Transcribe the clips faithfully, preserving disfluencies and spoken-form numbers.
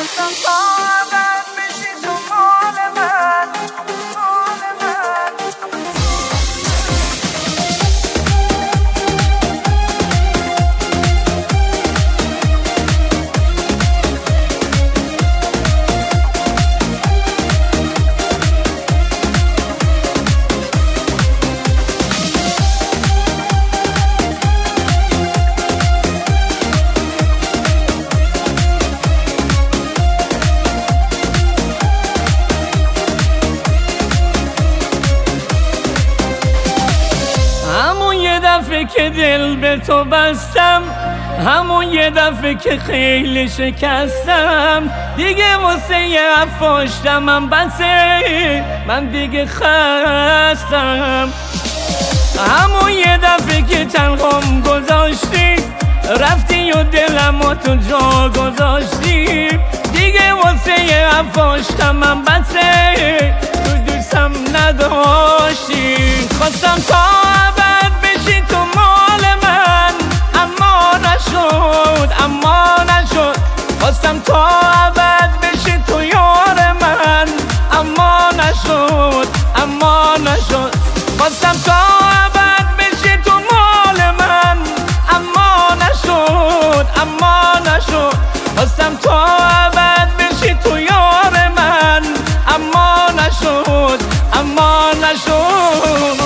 که دل به تو بستم، همون یه دفعه که خیلی شکستم، دیگه واسه افاشتم من بسه، من دیگه خستم. همون یه دفعه که تنهام گذاشتی، رفتی و دلمو تو جا گذاشتی، دیگه واسه افاشتم من بسه، تو دوستم نداشتی. خواستم تا ابد بشی تو مال من، اما نشد اما نشد. خواستم تا ابد بشی تو یار من، اما نشد اما نشد. خواستم تا ابد بشی تو مال من، اما نشد اما نشد. خواستم تا ابد بشی تو یار من، اما نشد اما نشد.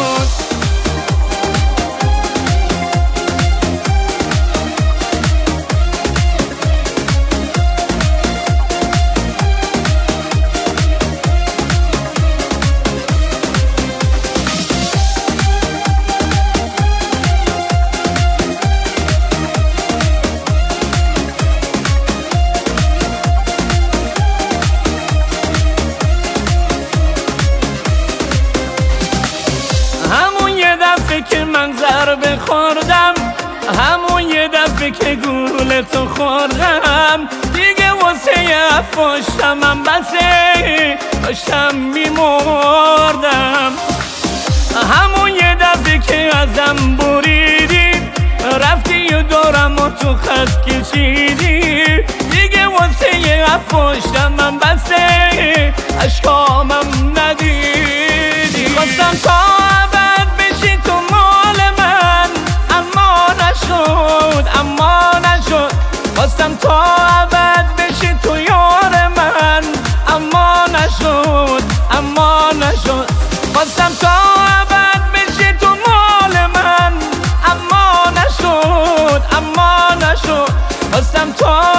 که من ضربه خوردم، همون یه دفعه که گول تو خوردم، دیگه واسه افاشتم من بسه، داشتم میمردم. همون یه دفعه که ازم بریدی، رفتی و دارم و تو خط کشیدی، دیگه واسه افاشتم من بسه، اشکامم ندیدی. خواستم تا ابد بشی تو مال من، اما نشد اما نشد. خواستم تا ابد بشی تو یار من، اما نشد اما نشد. خواستم تا ابد بشی تو مال من، اما نشد اما نشد. خواستم تا